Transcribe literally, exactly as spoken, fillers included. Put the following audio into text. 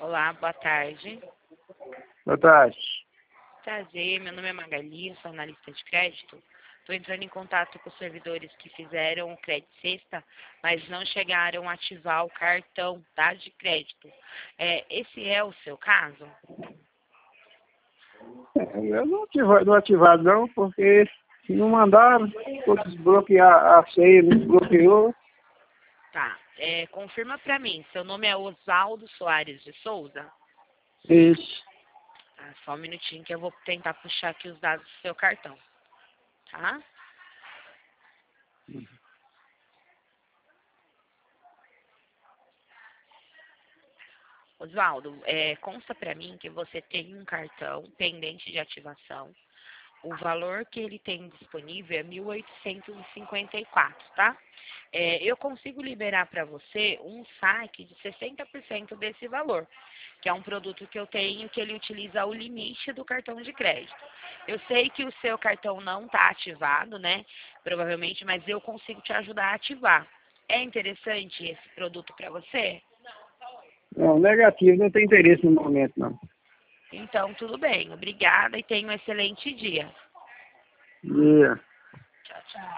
Olá, boa tarde. Boa tarde. Prazer, meu nome é Magali, eu sou analista de crédito. Estou entrando em contato com os servidores que fizeram o crédito sexta, mas não chegaram a ativar o cartão, tá, de crédito. É, esse é o seu caso? É, eu não ativado, não ativado não, porque se não mandaram, vou desbloquear a senha, não desbloqueou. Tá, é, confirma pra mim, seu nome é Oswaldo Soares de Souza? Isso. Tá, só um minutinho que eu vou tentar puxar aqui os dados do seu cartão, tá? Oswaldo, é, consta para mim que você tem um cartão pendente de ativação. O valor que ele tem disponível é mil oitocentos e cinquenta e quatro, tá? É, eu consigo liberar para você um saque de sessenta por cento desse valor, que é um produto que eu tenho que ele utiliza o limite do cartão de crédito. Eu sei que o seu cartão não está ativado, né? Provavelmente, mas eu consigo te ajudar a ativar. É interessante esse produto para você? Não, negativo, não tem interesse no momento não. Então, tudo bem. Obrigada e tenha um excelente dia. Yeah. Tchau, tchau.